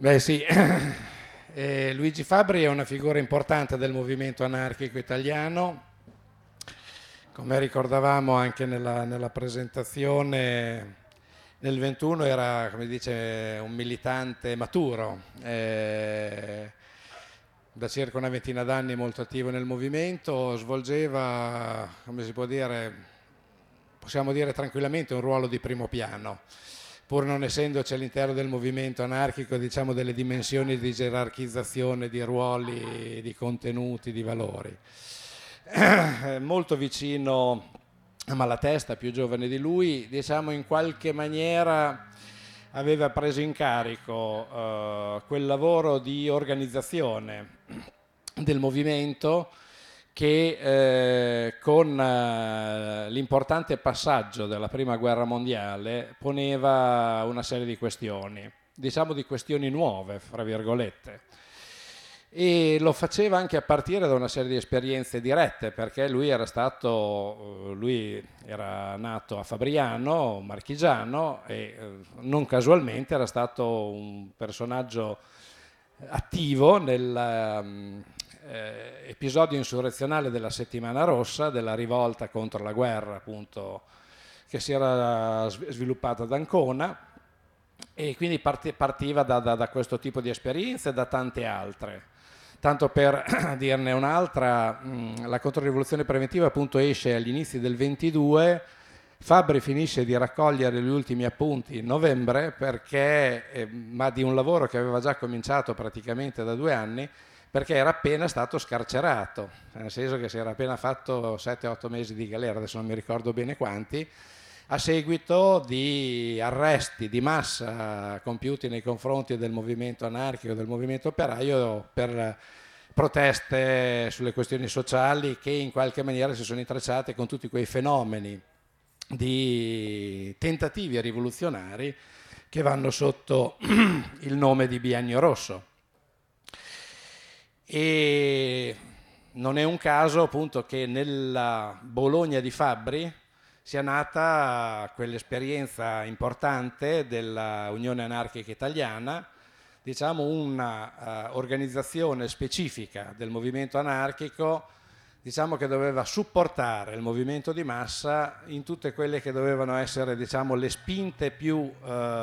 Beh sì, Luigi Fabbri è una figura importante del movimento anarchico italiano, come ricordavamo anche nella presentazione. Nel 21 era, come dice, un militante maturo, da circa una ventina d'anni molto attivo nel movimento, svolgeva, come si può dire, possiamo dire tranquillamente un ruolo di primo piano, pur non essendoci all'interno del movimento anarchico, diciamo, delle dimensioni di gerarchizzazione di ruoli, di contenuti, di valori. Molto vicino a Malatesta, più giovane di lui, diciamo in qualche maniera aveva preso in carico quel lavoro di organizzazione del movimento che con l'importante passaggio della Prima Guerra Mondiale poneva una serie di questioni, diciamo di questioni nuove, fra virgolette. E lo faceva anche a partire da una serie di esperienze dirette, perché lui era nato a Fabriano, marchigiano, e non casualmente era stato un personaggio attivo nell'episodio insurrezionale della Settimana Rossa, della rivolta contro la guerra, appunto, che si era sviluppata ad Ancona, e quindi partiva da questo tipo di esperienze e da tante altre. Tanto per dirne un'altra, la controrivoluzione preventiva appunto esce agli inizi del 22. Fabbri finisce di raccogliere gli ultimi appunti in novembre, ma di un lavoro che aveva già cominciato praticamente da 2 anni, perché era appena stato scarcerato, nel senso che si era appena fatto 7-8 mesi di galera, adesso non mi ricordo bene quanti, a seguito di arresti di massa compiuti nei confronti del movimento anarchico, del movimento operaio, per proteste sulle questioni sociali che in qualche maniera si sono intrecciate con tutti quei fenomeni di tentativi rivoluzionari che vanno sotto il nome di Biennio Rosso. E non è un caso appunto che nella Bologna di Fabbri sia nata quell'esperienza importante della Unione Anarchica Italiana, diciamo una organizzazione specifica del movimento anarchico, diciamo che doveva supportare il movimento di massa in tutte quelle che dovevano essere, diciamo, le spinte più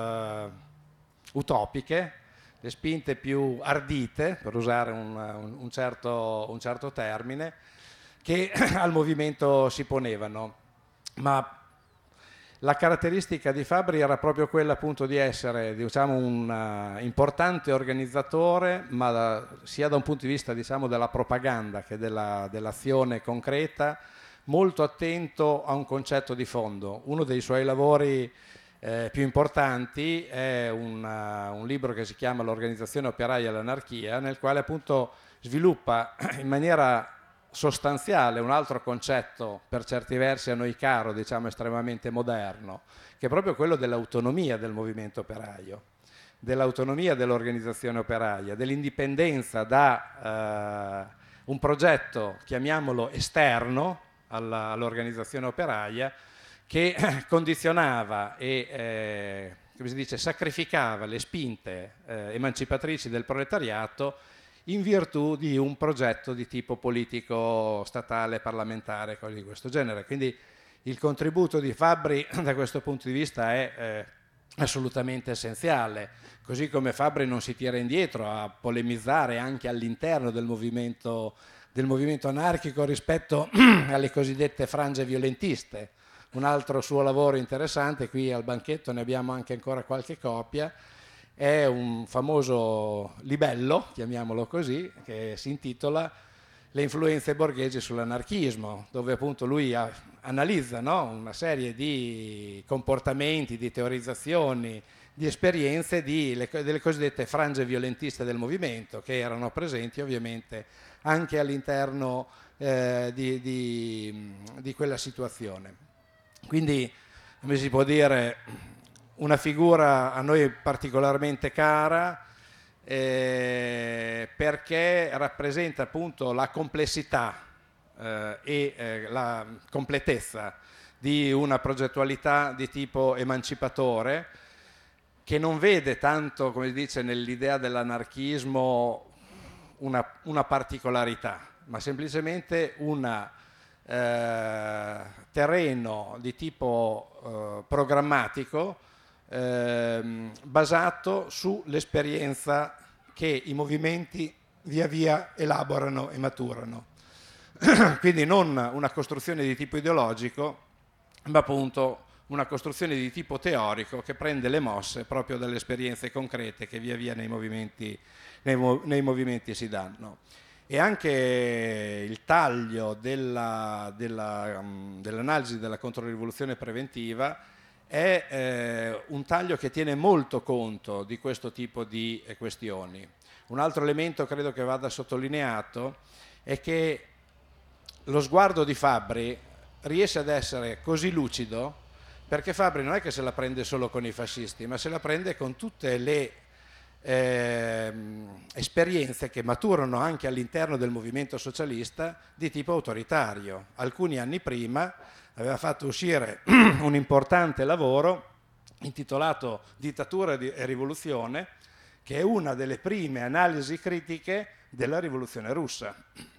utopiche, le spinte più ardite, per usare un certo termine, che al movimento si ponevano. Ma la caratteristica di Fabbri era proprio quella appunto di essere, diciamo, un importante organizzatore, ma sia da un punto di vista, diciamo, della propaganda che dell'azione concreta, molto attento a un concetto di fondo. Uno dei suoi lavori più importanti è un libro che si chiama L'organizzazione operaia e l'anarchia, nel quale appunto sviluppa in maniera sostanziale un altro concetto, per certi versi a noi caro, diciamo estremamente moderno, che è proprio quello dell'autonomia del movimento operaio, dell'autonomia dell'organizzazione operaia, dell'indipendenza da un progetto, chiamiamolo esterno, all'organizzazione operaia, che condizionava e come si dice, sacrificava le spinte emancipatrici del proletariato in virtù di un progetto di tipo politico, statale, parlamentare, cose di questo genere. Quindi il contributo di Fabbri da questo punto di vista è assolutamente essenziale, così come Fabbri non si tira indietro a polemizzare anche all'interno del movimento anarchico rispetto alle cosiddette frange violentiste. Un altro suo lavoro interessante, qui al banchetto ne abbiamo anche ancora qualche copia, è un famoso libello, chiamiamolo così, che si intitola Le influenze borghesi sull'anarchismo, dove appunto lui analizza, no, una serie di comportamenti, di teorizzazioni, di esperienze delle cosiddette frange violentiste del movimento, che erano presenti ovviamente anche all'interno di quella situazione. Quindi, come si può dire, una figura a noi particolarmente cara, perché rappresenta appunto la complessità la completezza di una progettualità di tipo emancipatore, che non vede tanto, come si dice, nell'idea dell'anarchismo una particolarità, ma semplicemente un terreno di tipo programmatico basato sull'esperienza che i movimenti via via elaborano e maturano. Quindi non una costruzione di tipo ideologico, ma appunto una costruzione di tipo teorico che prende le mosse proprio dalle esperienze concrete che via via nei movimenti si danno. E anche il taglio dell'analisi della controrivoluzione preventiva è un taglio che tiene molto conto di questo tipo di questioni. Un altro elemento credo che vada sottolineato è che lo sguardo di Fabbri riesce ad essere così lucido perché Fabbri non è che se la prende solo con i fascisti, ma se la prende con tutte le esperienze che maturano anche all'interno del movimento socialista di tipo autoritario. Alcuni anni prima aveva fatto uscire un importante lavoro intitolato Dittatura e rivoluzione, che è una delle prime analisi critiche della rivoluzione russa.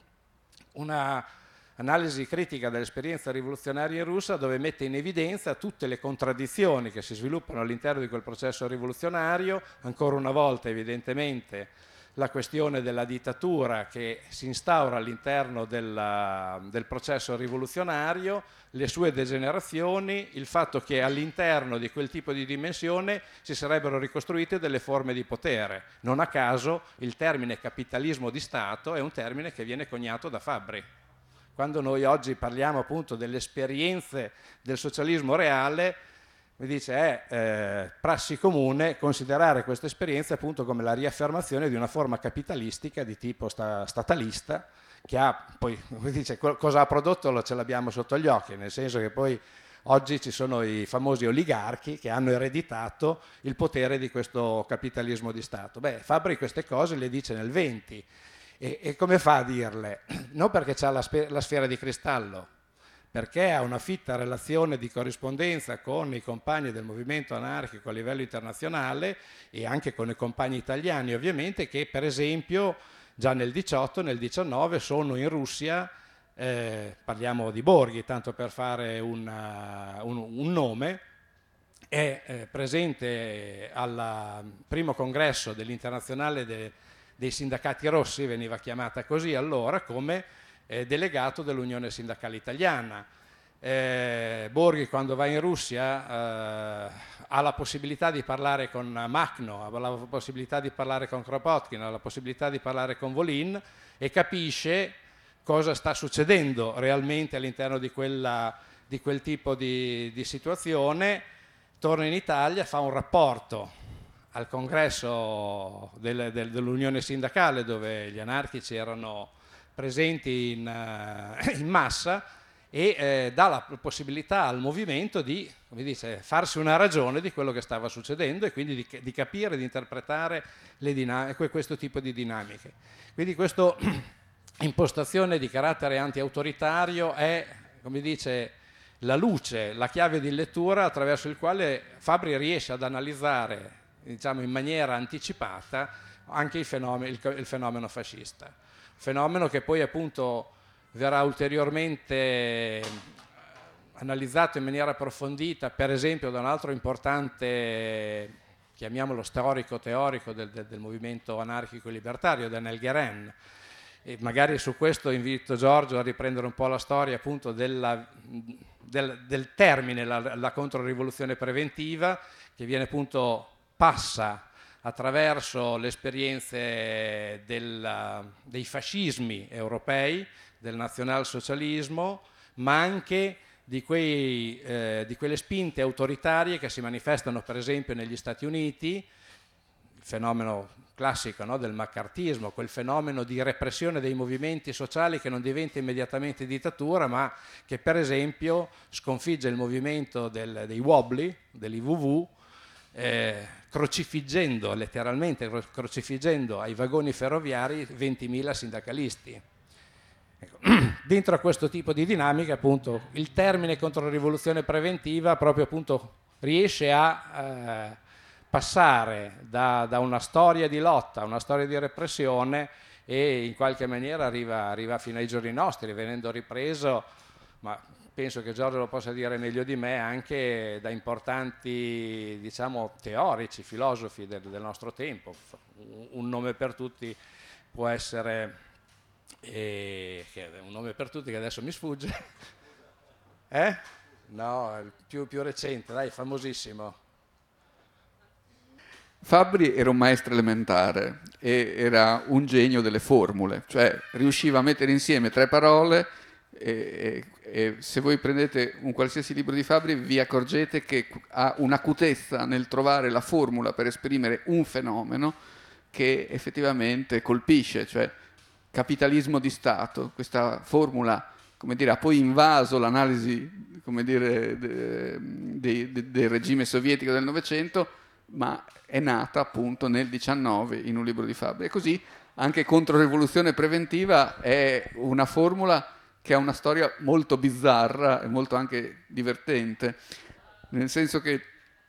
Una analisi critica dell'esperienza rivoluzionaria russa dove mette in evidenza tutte le contraddizioni che si sviluppano all'interno di quel processo rivoluzionario, ancora una volta evidentemente la questione della dittatura che si instaura all'interno del processo rivoluzionario, le sue degenerazioni, il fatto che all'interno di quel tipo di dimensione si sarebbero ricostruite delle forme di potere. Non a caso il termine capitalismo di Stato è un termine che viene coniato da Fabbri. Quando noi oggi parliamo appunto delle esperienze del socialismo reale, mi dice è prassi comune considerare queste esperienze appunto come la riaffermazione di una forma capitalistica di tipo statalista che ha poi, come dice, cosa ha prodotto ce l'abbiamo sotto gli occhi, nel senso che poi oggi ci sono i famosi oligarchi che hanno ereditato il potere di questo capitalismo di Stato. Beh, Fabbri queste cose le dice nel 20. E come fa a dirle? Non perché c'ha la sfera di cristallo, perché ha una fitta relazione di corrispondenza con i compagni del movimento anarchico a livello internazionale e anche con i compagni italiani ovviamente, che per esempio già nel 18, nel 19 sono in Russia, parliamo di Borghi, tanto per fare un nome, è presente al primo congresso dell'Internazionale dei sindacati rossi, veniva chiamata così allora, come delegato dell'Unione Sindacale Italiana. Borghi quando va in Russia ha la possibilità di parlare con Makhno, ha la possibilità di parlare con Kropotkin, ha la possibilità di parlare con Volin e capisce cosa sta succedendo realmente all'interno di quel tipo di situazione. Torna in Italia, fa un rapporto al congresso dell'Unione Sindacale dove gli anarchici erano presenti in massa e dà la possibilità al movimento di, come dice, farsi una ragione di quello che stava succedendo e quindi di capire, di interpretare questo tipo di dinamiche. Quindi questa impostazione di carattere anti-autoritario è, come dice, la luce, la chiave di lettura attraverso il quale Fabbri riesce ad analizzare, diciamo, in maniera anticipata anche il fenomeno fascista. Fenomeno che poi appunto verrà ulteriormente analizzato in maniera approfondita, per esempio da un altro importante, chiamiamolo storico teorico del movimento anarchico e libertario, Daniel Guérin. E magari su questo invito Giorgio a riprendere un po' la storia appunto del termine, la controrivoluzione preventiva, che viene appunto, passa attraverso le esperienze dei fascismi europei, del nazionalsocialismo, ma anche di quelle spinte autoritarie che si manifestano per esempio negli Stati Uniti, il fenomeno classico, no, del maccartismo, quel fenomeno di repressione dei movimenti sociali che non diventa immediatamente dittatura, ma che per esempio sconfigge il movimento dei Wobbly, dell'IWW, letteralmente crocifiggendo ai vagoni ferroviari 20.000 sindacalisti. Ecco. Dentro a questo tipo di dinamica appunto il termine controrivoluzione preventiva proprio appunto riesce a passare da una storia di lotta a una storia di repressione e in qualche maniera arriva fino ai giorni nostri, venendo ripreso, ma penso che Giorgio lo possa dire meglio di me, anche da importanti, diciamo, teorici, filosofi del nostro tempo. Un nome per tutti può essere, un nome per tutti che adesso mi sfugge, No, il più recente, dai, famosissimo. Fabbri era un maestro elementare e era un genio delle formule, cioè riusciva a mettere insieme tre parole e se voi prendete un qualsiasi libro di Fabbri vi accorgete che ha un'acutezza nel trovare la formula per esprimere un fenomeno che effettivamente colpisce, cioè capitalismo di Stato. Questa formula, come dire, ha poi invaso l'analisi, come dire, del regime sovietico del Novecento, ma è nata appunto nel 19 in un libro di Fabbri. E così anche Controrivoluzione preventiva è una formula che ha una storia molto bizzarra e molto anche divertente, nel senso che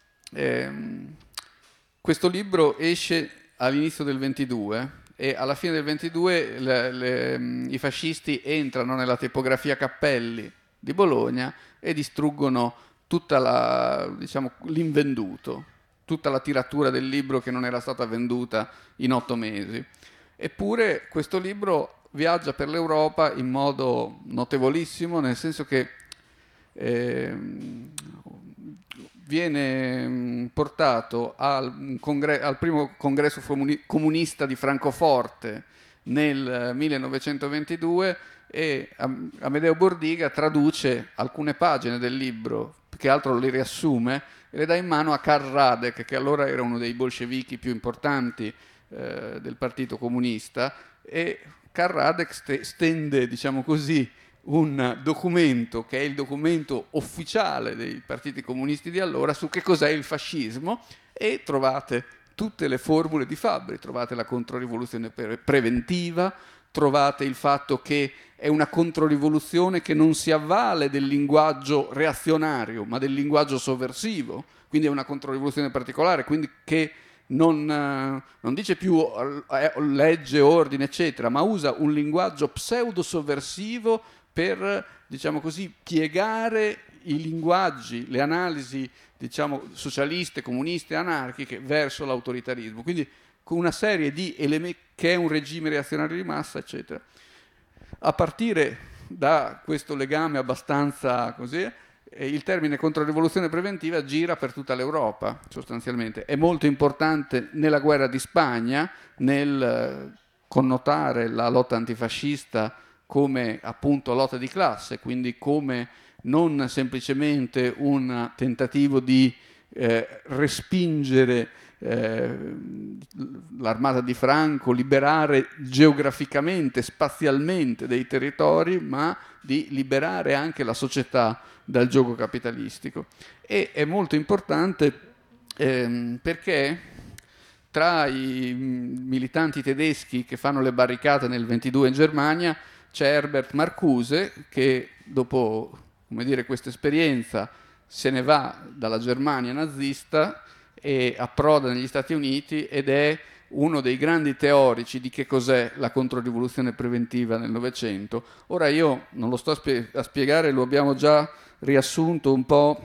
questo libro esce all'inizio del 22 e alla fine del 22 i fascisti entrano nella tipografia Cappelli di Bologna e distruggono tutta diciamo, l'invenduto, tutta la tiratura del libro che non era stata venduta in 8 mesi. Eppure questo libro viaggia per l'Europa in modo notevolissimo, nel senso che viene portato al primo congresso comunista di Francoforte nel 1922 e Amedeo Bordiga traduce alcune pagine del libro, più che altro le riassume e le dà in mano a Karl Radek, che allora era uno dei bolscevichi più importanti del Partito Comunista, e Karl Radek stende, diciamo così, un documento che è il documento ufficiale dei partiti comunisti di allora su che cos'è il fascismo, e trovate tutte le formule di Fabbri, trovate la controrivoluzione preventiva, trovate il fatto che è una controrivoluzione che non si avvale del linguaggio reazionario ma del linguaggio sovversivo, quindi è una controrivoluzione particolare, quindi che non dice più legge, ordine, eccetera, ma usa un linguaggio pseudo-sovversivo per, diciamo così, piegare i linguaggi, le analisi, diciamo, socialiste, comuniste, anarchiche verso l'autoritarismo. Quindi con una serie di elementi che è un regime reazionario di massa, eccetera. A partire da questo legame abbastanza così, il termine controrivoluzione preventiva gira per tutta l'Europa, sostanzialmente. È molto importante nella guerra di Spagna, nel connotare la lotta antifascista come appunto lotta di classe, quindi come non semplicemente un tentativo di respingere l'armata di Franco, liberare geograficamente, spazialmente dei territori, ma di liberare anche la società dal gioco capitalistico. E è molto importante perché tra i militanti tedeschi che fanno le barricate nel 22 in Germania c'è Herbert Marcuse che dopo, come dire, questa esperienza se ne va dalla Germania nazista e approda negli Stati Uniti ed è uno dei grandi teorici di che cos'è la controrivoluzione preventiva nel Novecento. Ora io non lo sto a spiegare, lo abbiamo già riassunto un po'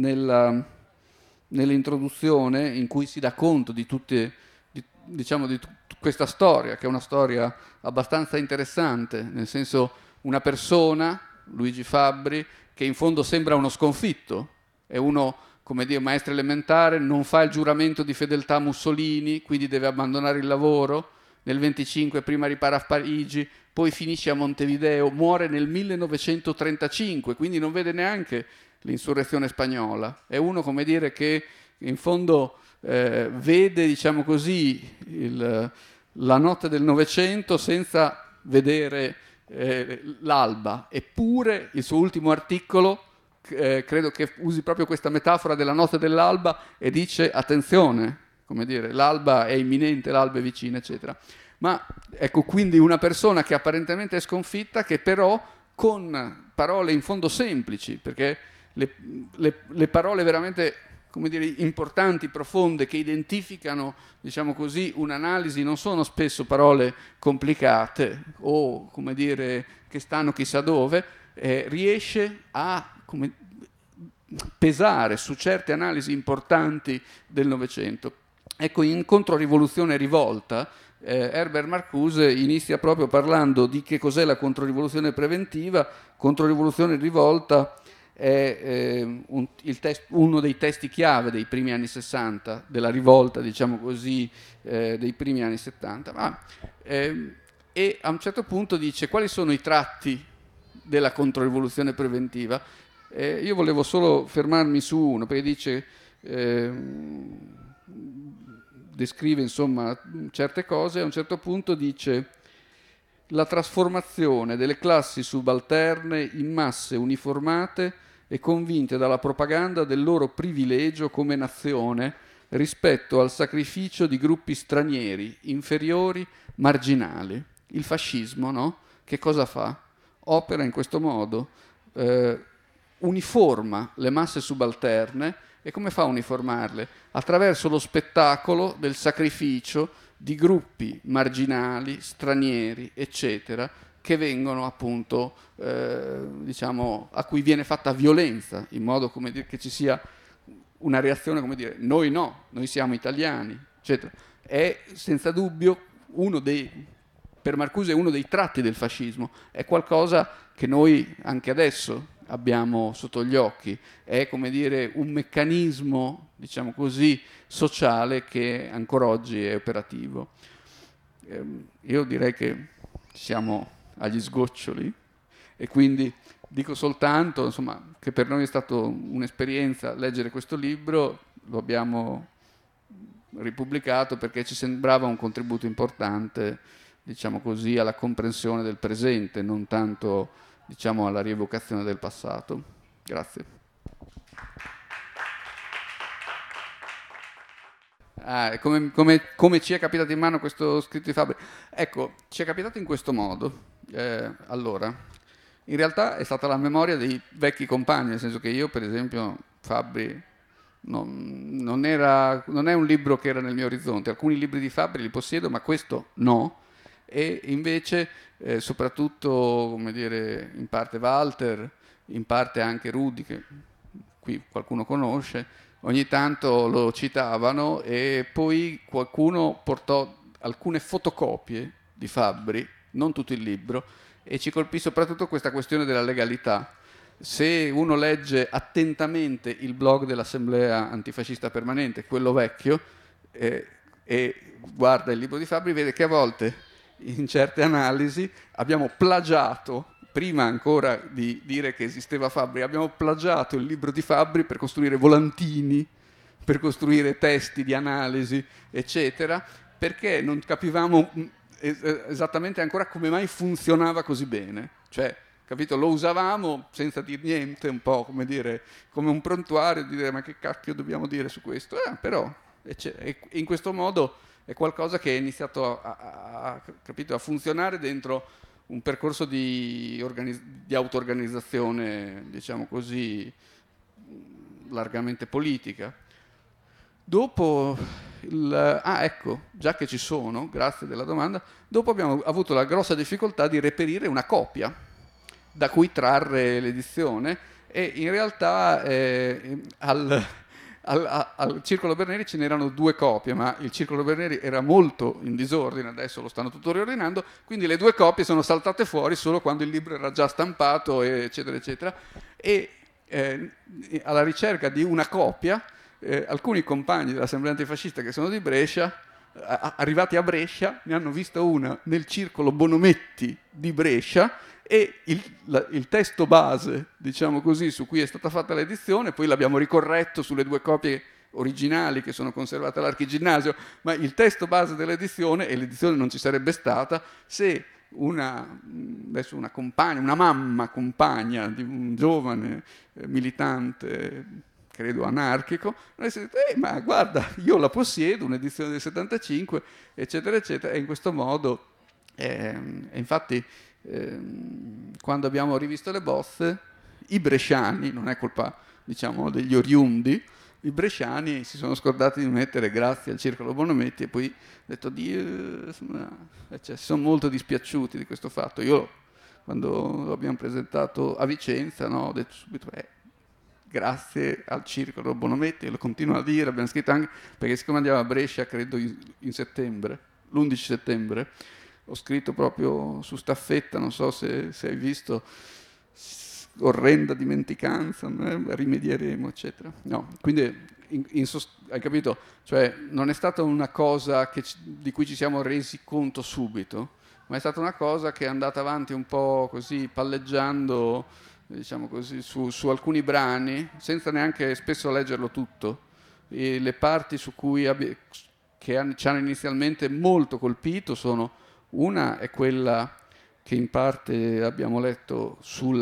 nell'introduzione in cui si dà conto di questa storia, che è una storia abbastanza interessante, nel senso una persona, Luigi Fabbri, che in fondo sembra uno sconfitto, è uno, come dire, maestro elementare, non fa il giuramento di fedeltà a Mussolini, quindi deve abbandonare il lavoro, nel 25 prima ripara a Parigi, poi finisce a Montevideo, muore nel 1935, quindi non vede neanche l'insurrezione spagnola. È uno, come dire, che in fondo vede, diciamo così, la notte del Novecento senza vedere l'alba. Eppure il suo ultimo articolo credo che usi proprio questa metafora della notte dell'alba e dice attenzione, come dire, l'alba è imminente, l'alba è vicina, eccetera. Ma ecco, quindi una persona che apparentemente è sconfitta, che però con parole in fondo semplici, perché le parole veramente, come dire, importanti, profonde, che identificano, diciamo così, un'analisi, non sono spesso parole complicate o, come dire, che stanno chissà dove, riesce a pesare su certe analisi importanti del Novecento. Ecco, in Controrivoluzione e Rivolta, Herbert Marcuse inizia proprio parlando di che cos'è la controrivoluzione preventiva. Controrivoluzione e Rivolta è uno dei testi chiave dei primi anni 60, della rivolta, diciamo così, dei primi anni 70. E a un certo punto dice quali sono i tratti della controrivoluzione preventiva. Io volevo solo fermarmi su uno, perché dice, descrive insomma certe cose, a un certo punto dice: la trasformazione delle classi subalterne in masse uniformate e convinte dalla propaganda del loro privilegio come nazione rispetto al sacrificio di gruppi stranieri, inferiori, marginali. Il fascismo, no? Che cosa fa? Opera in questo modo, uniforma le masse subalterne. E come fa a uniformarle? Attraverso lo spettacolo del sacrificio di gruppi marginali, stranieri, eccetera, che vengono appunto, diciamo, a cui viene fatta violenza, in modo, come dire, che ci sia una reazione, come dire, noi no, noi siamo italiani, eccetera. È senza dubbio per Marcuse uno dei tratti del fascismo, è qualcosa che noi anche adesso abbiamo sotto gli occhi, è, come dire, un meccanismo, diciamo così, sociale che ancora oggi è operativo. Io direi che siamo agli sgoccioli e quindi dico soltanto, insomma, che per noi è stata un'esperienza leggere questo libro. Lo abbiamo ripubblicato perché ci sembrava un contributo importante, diciamo così, alla comprensione del presente, non tanto, diciamo, alla rievocazione del passato. Grazie. Come ci è capitato in mano questo scritto di Fabbri? Ecco, ci è capitato in questo modo. Allora, in realtà è stata la memoria dei vecchi compagni, nel senso che io, per esempio, Fabbri non è un libro che era nel mio orizzonte. Alcuni libri di Fabbri li possiedo, ma questo no. E invece, soprattutto, come dire, in parte Walter, in parte anche Rudi, che qui qualcuno conosce, ogni tanto lo citavano, e poi qualcuno portò alcune fotocopie di Fabbri, non tutto il libro, e ci colpì soprattutto questa questione della legalità. Se uno legge attentamente il blog dell'Assemblea Antifascista Permanente, quello vecchio, e guarda il libro di Fabbri, vede che a volte in certe analisi abbiamo plagiato, prima ancora di dire che esisteva Fabbri, abbiamo plagiato il libro di Fabbri per costruire volantini, per costruire testi di analisi, eccetera, perché non capivamo esattamente ancora come mai funzionava così bene. Cioè, capito, lo usavamo senza dir niente, un po' come dire, come un prontuario, di dire ma che cacchio dobbiamo dire su questo? Però, in questo modo è qualcosa che è iniziato capito, a funzionare dentro un percorso di auto-organizzazione, diciamo così, largamente politica. Dopo, ecco, già che ci sono, grazie della domanda, dopo abbiamo avuto la grossa difficoltà di reperire una copia da cui trarre l'edizione, e in realtà al Circolo Berneri ce n'erano 2 copie, ma il Circolo Berneri era molto in disordine, adesso lo stanno tutto riordinando, quindi le 2 copie sono saltate fuori solo quando il libro era già stampato, eccetera, eccetera. E alla ricerca di una copia, alcuni compagni dell'Assemblea Antifascista che sono di Brescia, arrivati a Brescia, ne hanno vista una nel Circolo Bonometti di Brescia, e il testo base, diciamo così, su cui è stata fatta l'edizione, poi l'abbiamo ricorretto sulle 2 copie originali che sono conservate all'Archiginnasio, ma il testo base dell'edizione, e l'edizione non ci sarebbe stata se una mamma compagna di un giovane militante, credo anarchico, avesse detto ma guarda, io la possiedo, un'edizione del 75, eccetera, eccetera, e in questo modo, infatti, quando abbiamo rivisto le bozze, i bresciani, non è colpa, diciamo, degli oriundi, i bresciani si sono scordati di mettere grazie al Circolo Bonometti, e poi ho detto cioè, si sono molto dispiaciuti di questo fatto. Io, quando lo abbiamo presentato a Vicenza, no, ho detto subito grazie al Circolo Bonometti, e lo continuo a dire, abbiamo scritto anche, perché siccome andiamo a Brescia credo in settembre, l'11 settembre, ho scritto proprio su staffetta, non so se hai visto, orrenda dimenticanza, rimedieremo, eccetera. No, quindi hai capito? Cioè, non è stata una cosa di cui ci siamo resi conto subito, ma è stata una cosa che è andata avanti un po' così, palleggiando, diciamo così, su alcuni brani, senza neanche spesso leggerlo tutto. E le parti su cui ci hanno inizialmente molto colpito sono: una è quella che in parte abbiamo letto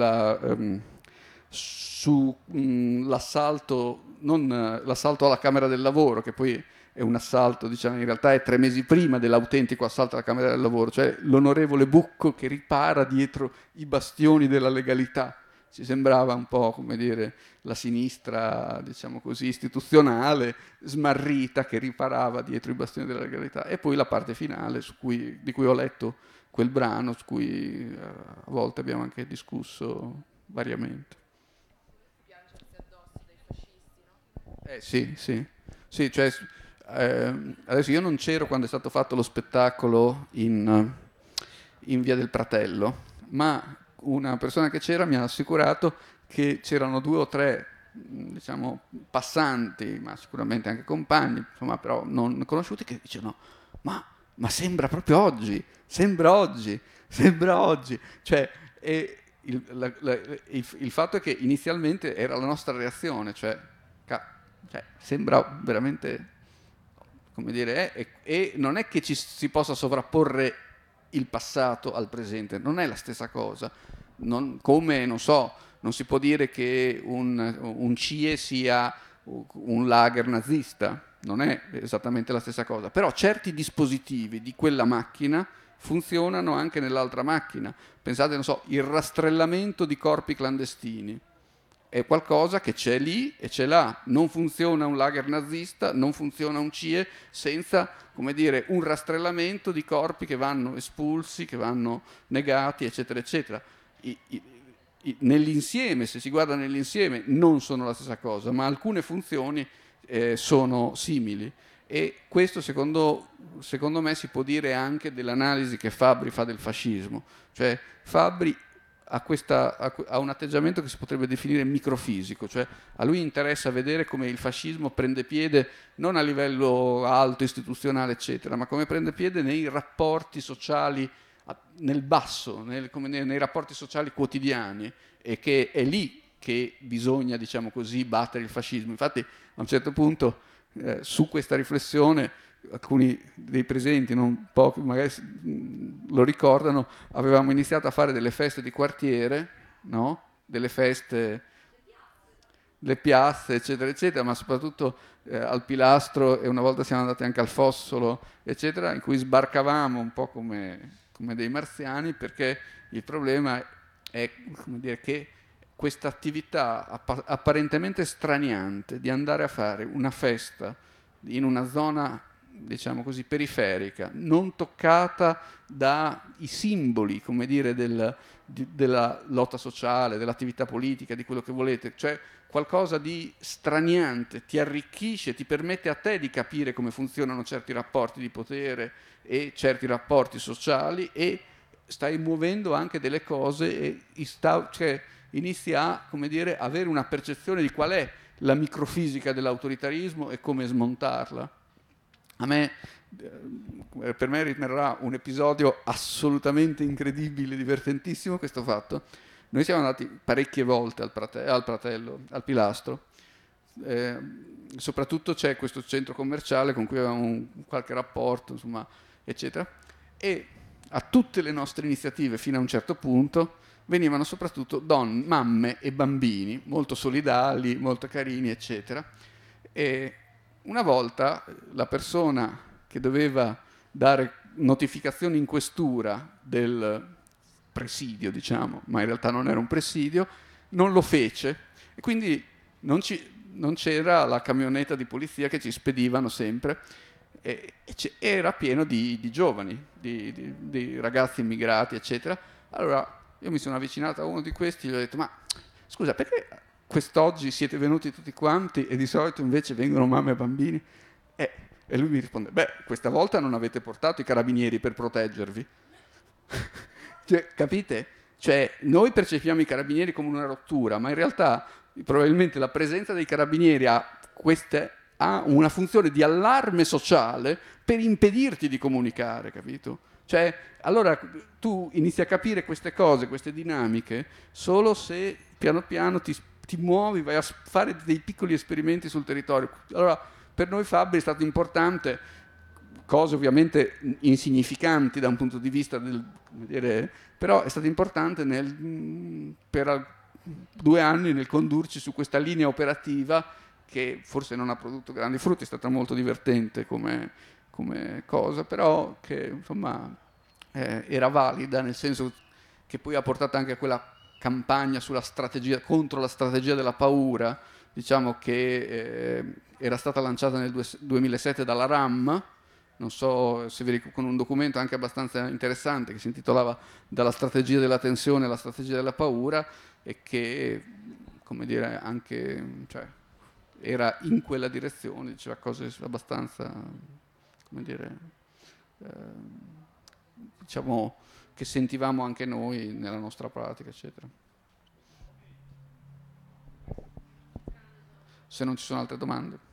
sull'assalto, non l'assalto alla Camera del Lavoro, che poi è un assalto, diciamo, in realtà è 3 mesi prima dell'autentico assalto alla Camera del Lavoro, cioè l'onorevole Bucco che ripara dietro i bastioni della legalità. Ci sembrava un po', come dire, la sinistra, diciamo così, istituzionale, smarrita, che riparava dietro i bastioni della legalità. E poi la parte finale di cui ho letto quel brano, su cui a volte abbiamo anche discusso variamente. Piangersi addosso dei fascisti, no? Sì, sì. Sì, cioè, adesso io non c'ero quando è stato fatto lo spettacolo in Via del Pratello, ma una persona che c'era mi ha assicurato che c'erano 2 o 3, diciamo, passanti, ma sicuramente anche compagni, insomma, però non conosciuti, che dicevano: ma sembra proprio oggi, sembra oggi, sembra oggi. Cioè, il fatto è che inizialmente era la nostra reazione, cioè sembra veramente, come dire, e non è che ci si possa sovrapporre il passato al presente, non è la stessa cosa. Come, non so, non si può dire che un CIE sia un lager nazista, non è esattamente la stessa cosa, però certi dispositivi di quella macchina funzionano anche nell'altra macchina. Pensate, non so, il rastrellamento di corpi clandestini è qualcosa che c'è lì e c'è là. Non funziona un lager nazista, non funziona un CIE senza, come dire, un rastrellamento di corpi che vanno espulsi, che vanno negati, eccetera, eccetera. Nell'insieme, se si guarda nell'insieme, non sono la stessa cosa, ma alcune funzioni sono simili. E questo, secondo me, si può dire anche dell'analisi che Fabbri fa del fascismo. Cioè, Fabbri ha un atteggiamento che si potrebbe definire microfisico, cioè a lui interessa vedere come il fascismo prende piede non a livello alto, istituzionale, eccetera, ma come prende piede nei rapporti sociali, nel basso, nei rapporti sociali quotidiani, e che è lì che bisogna, diciamo così, battere il fascismo. Infatti, a un certo punto, su questa riflessione, alcuni dei presenti, non pochi, magari lo ricordano, avevamo iniziato a fare delle feste di quartiere, no? Delle feste, le piazze, eccetera, eccetera, ma soprattutto al Pilastro, e una volta siamo andati anche al Fossolo, eccetera, in cui sbarcavamo un po' come dei marziani, perché il problema è, come dire, che questa attività apparentemente straniante di andare a fare una festa in una zona, diciamo così, periferica, non toccata dai simboli, come dire, della lotta sociale, dell'attività politica, di quello che volete, cioè qualcosa di straniante, ti arricchisce, ti permette a te di capire come funzionano certi rapporti di potere e certi rapporti sociali, e stai muovendo anche delle cose e cioè, inizi a, come dire, avere una percezione di qual è la microfisica dell'autoritarismo e come smontarla. Per me rimarrà un episodio assolutamente incredibile, divertentissimo questo fatto. Noi siamo andati parecchie volte al Pilastro, soprattutto c'è questo centro commerciale con cui avevamo qualche rapporto, insomma, eccetera, e a tutte le nostre iniziative fino a un certo punto venivano soprattutto mamme e bambini molto solidali, molto carini, eccetera. E una volta la persona che doveva dare notificazioni in questura del presidio, diciamo, ma in realtà non era un presidio, non lo fece, e quindi non c'era la camionetta di polizia che ci spedivano sempre, era pieno di giovani, di ragazzi immigrati, eccetera. Allora io mi sono avvicinato a uno di questi e gli ho detto: ma scusa, perché quest'oggi siete venuti tutti quanti e di solito invece vengono mamme e bambini? E lui mi risponde: beh, questa volta non avete portato i carabinieri per proteggervi. Cioè, capite? Cioè, noi percepiamo i carabinieri come una rottura, ma in realtà probabilmente la presenza dei carabinieri ha una funzione di allarme sociale per impedirti di comunicare, capito? Cioè, allora tu inizi a capire queste cose, queste dinamiche, solo se piano piano ti muovi, vai a fare dei piccoli esperimenti sul territorio. Allora, per noi Fabbri è stato importante, cose ovviamente insignificanti da un punto di vista del, come dire, però è stato importante per 2 anni nel condurci su questa linea operativa che forse non ha prodotto grandi frutti, è stata molto divertente come cosa, però che insomma era valida, nel senso che poi ha portato anche a quella campagna sulla strategia, contro la strategia della paura, diciamo che era stata lanciata nel 2007 dalla RAM, non so se vi con un documento anche abbastanza interessante che si intitolava Dalla strategia della tensione alla strategia della paura, e che, come dire, anche cioè, era in quella direzione, diceva cose abbastanza, come dire, diciamo, che sentivamo anche noi nella nostra pratica, eccetera. Se non ci sono altre domande.